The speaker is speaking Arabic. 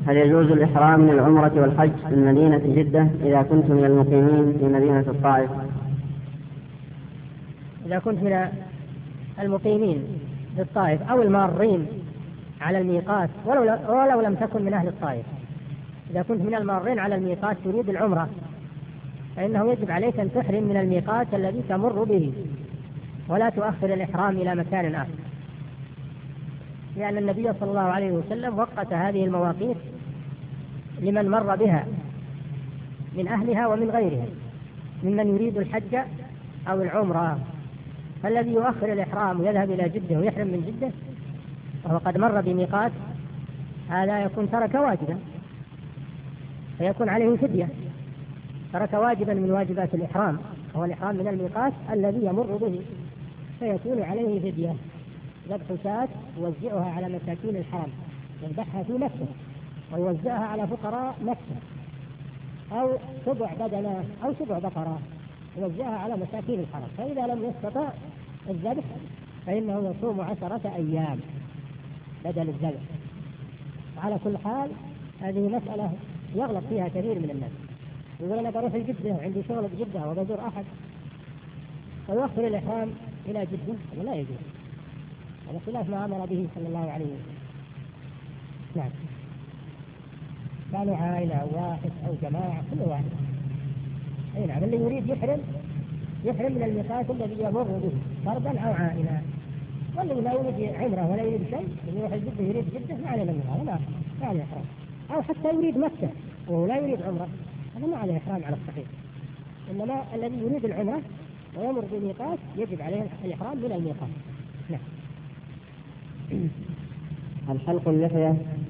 هل يجوز الإحرام من العمرة والحج من مدينة جدة إذا كنت من المقيمين في مدينة الطائف؟ إذا كنت من المقيمين في الطائف أو المارين على الميقات ولو لم تكن من أهل الطائف، إذا كنت من المارين على الميقات تريد العمرة فإنه يجب عليك أن تحرم من الميقات الذي تمر به ولا تؤخر الإحرام إلى مكان آخر، لأن النبي صلى الله عليه وسلم وقت هذه المواقيت لمن مر بها من أهلها ومن غيرها ممن يريد الحج أو العمرة. فالذي يؤخر الإحرام ويذهب إلى جدة ويحرم من جدة وهو قد مر بميقات هذا يكون ترك واجبا فيكون عليه فدية، ترك واجبا من واجبات الإحرام هو الإحرام من الميقات الذي يمر به، فيكون عليه فدية ذبح شاة يوزعها على مساكين الحرم، يذبحها في نفسه ويوزعها على فقراء نفسه، أو سبع بدنة أو سبع بقرة يوزعها على مساكين الحرم. فإذا لم يستطع الذبح فإنه يصوم 10 أيام بدل الذبح. على كل حال هذه مسألة يغلط فيها كثير من الناس، يقول أنا بروح الجدة عندي شغل بجدة وبزور أحد ويؤخر الإحرام إلى جدة، لا يجوز، هذا خلاف ما أمر به صلى الله عليه وسلم. نعم، كانوا عائلة أو واحد أو جماعة كل واحد. أي نعم، اللي يريد يحرم من الميقات الذي يمر به فردا أو عائلة، والذي لا يريد عمره ولا يريد شيء يروح الجدة يريد جدة ما عليه من هذا، لا عليه إحرام. أو حتى يريد مكة وهو لا يريد عمره هذا ما عليه إحرام على الصحيح، إنما الذي يريد العمرة ويمر بميقات يجب عليه الإحرام من الميقات. نعم. هل حلق اللحية